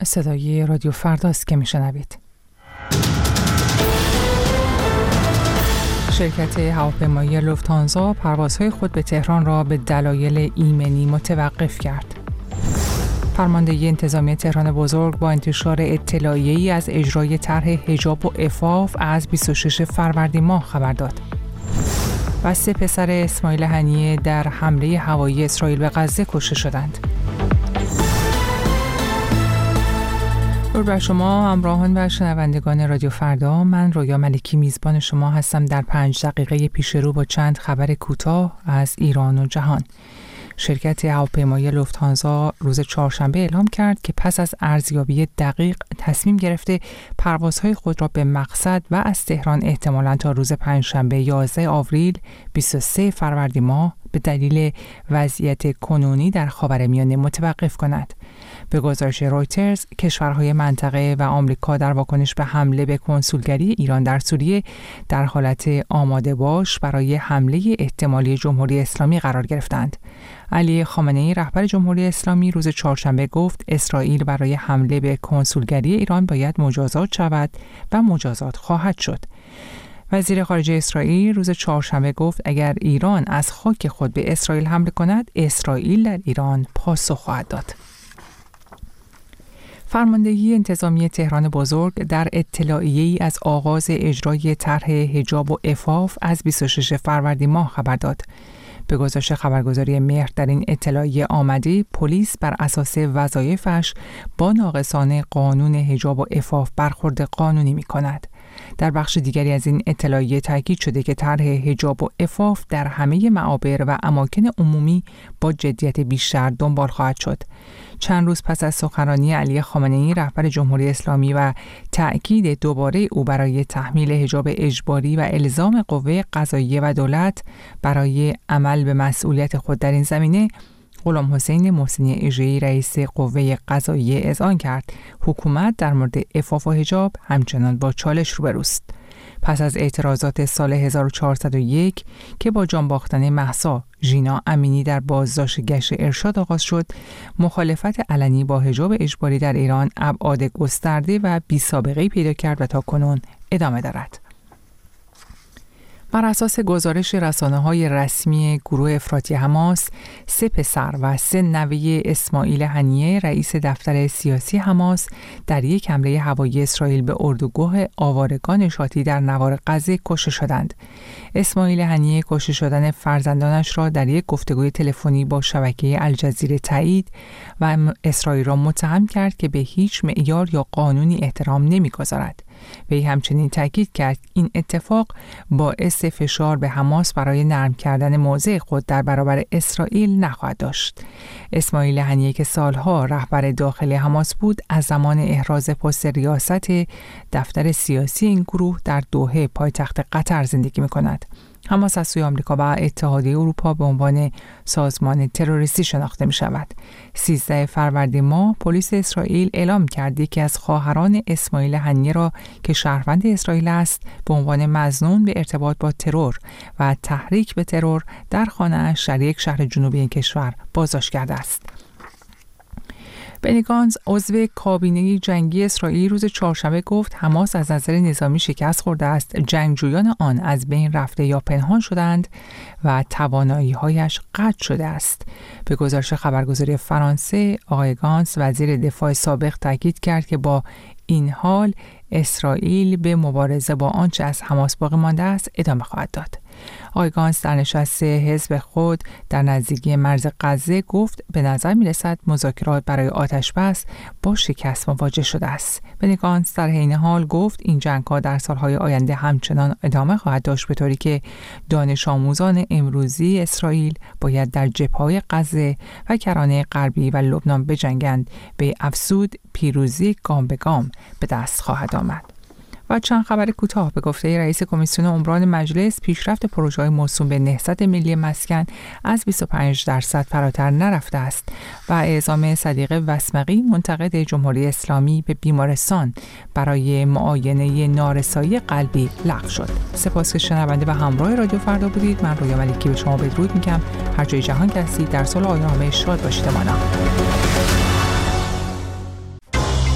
صدای رادیو فرداست که میشنوید. شرکت هواپیمایی لوفتانزا پروازهای خود به تهران را به دلایل ایمنی متوقف کرد. فرماندهی انتظامی تهران بزرگ با انتشار اطلاعیه‌ای از اجرای طرح حجاب و عفاف از 26 فروردین ماه خبر داد. و 3 پسر اسماعیل هنیه در حمله هوایی اسرائیل به غزه کشته شدند. درود بر شما همراهان و شنوندگان رادیو فردا، من رویا ملکی میزبان شما هستم در 5 دقیقه پیش رو با چند خبر کوتاه از ایران و جهان. شرکت هواپیمایی لوفتانزا روز چهارشنبه اعلام کرد که پس از ارزیابی دقیق تصمیم گرفته پروازهای خود را به مقصد و از تهران احتمالاً تا روز پنجشنبه 11 آوریل 23 فروردین ماه به دلیل وضعیت کنونی در خاورمیانه متوقف کند. به گزارش رویترز، کشورهای منطقه و آمریکا در واکنش به حمله به کنسولگری ایران در سوریه در حالت آماده باش برای حمله احتمالی جمهوری اسلامی قرار گرفتند. علی خامنه‌ای رهبر جمهوری اسلامی روز چهارشنبه گفت اسرائیل برای حمله به کنسولگری ایران باید مجازات شود و مجازات خواهد شد. وزیر خارجه اسرائیل روز چهارشنبه گفت اگر ایران از خاک خود به اسرائیل حمله کند، اسرائیل در ایران پاسخ خواهد داد. فرماندهی انتظامی تهران بزرگ در اطلاعیه‌ای از آغاز اجرای طرح حجاب و عفاف از 26 فروردین ماه خبر داد. به گزارش خبرگزاری مهر در این اطلاعیه آمده پلیس بر اساس وظایفش با ناقصان قانون حجاب و عفاف برخورد قانونی می‌کند. در بخش دیگری از این اطلاعیه تاکید شده که طرح حجاب و عفاف در همه معابر و اماکن عمومی با جدیت بیشتر دنبال خواهد شد. چند روز پس از سخنرانی علی خامنه‌ای رهبر جمهوری اسلامی و تأکید دوباره او برای تحمیل حجاب اجباری و الزام قوه قضاییه و دولت برای عمل به مسئولیت خود در این زمینه، غلام حسین محسنی اژه‌ای رئیس قوه قضاییه اذعان کرد حکومت در مورد عفاف و حجاب همچنان با چالش روبروست. پس از اعتراضات سال 1401 که با جان باختن مهسا ژینا امینی در بازداشت گشت ارشاد آغاز شد، مخالفت علنی با حجاب اجباری در ایران ابعاد گسترده و بی‌سابقه‌ای پیدا کرد و تاکنون ادامه دارد. بر اساس گزارش رسانه‌های رسمی گروه افراطی حماس، 3 پسر و 3 نوه اسماعیل هنیه رئیس دفتر سیاسی حماس در یک حمله هوایی اسرائیل به اردوگاه آوارگان شاتی در نوار غزه کشته شدند. اسماعیل هنیه کشته شدن فرزندانش را در یک گفتگوی تلفنی با شبکه الجزیره تایید و اسرائیل را متهم کرد که به هیچ معیار یا قانونی احترام نمی‌گذارد. وی همچنین تاکید کرد این اتفاق باعث فشار به حماس برای نرم کردن موضع خود در برابر اسرائیل نخواهد داشت. اسماعیل هنیه که سالها رهبر داخلی حماس بود، از زمان احراز پست ریاست دفتر سیاسی این گروه در دوحه پایتخت قطر زندگی می‌کند. حماس از سوی آمریکا و اتحادیه اروپا به عنوان سازمان تروریستی شناخته می شود. 13 فروردین ماه پلیس اسرائیل اعلام کرد که از خواهران اسماعیل هنیه را که شهروند اسرائیل است به عنوان مظنون به ارتباط با ترور و تحریک به ترور در خانه‌اش در یک شهر جنوبی این کشور بازداشت کرده است. بنی گانتز عضو کابینه جنگی اسرائیل روز چهارشنبه گفت حماس از نظر نظامی شکست خورده است، جنگجویان آن از بین رفته یا پنهان شدند و توانایی‌هایش قطع شده است. به گزارش خبرگزاری فرانسه، آقای گانتز وزیر دفاع سابق تاکید کرد که با این حال اسرائیل به مبارزه با آنچه از حماس باقی مانده است ادامه خواهد داد. آقای گانتز در نشست حزب خود در نزدیکی مرز غزه گفت به نظر می رسد مذاکرات برای آتشبس با شکست مواجه شده است. بنی گانتز در عین حال گفت این جنگ‌ها در سالهای آینده همچنان ادامه خواهد داشت، به طوری که دانش آموزان امروزی اسرائیل باید در جبهه‌های غزه و کرانه غربی و لبنان بجنگند. به افزود پیروزی گام به گام به دست خواهد آمد. و چند خبر کوتاه. به گفته رئیس کمیسیون عمران مجلس، پیشرفت پروژه‌های موسوم به نهضت ملی مسکن از 25% فراتر نرفته است و اعزام صدیقه وسمقی منتقد جمهوری اسلامی به بیمارستان برای معاینه نارسایی قلبی لغو شد. سپاس که شنونده و همراه رادیو فردا بودید. من رویا ملکی به شما بدرود میگم. هر جای جهان که هستید در صلح و آرامش شاد باشید. مانا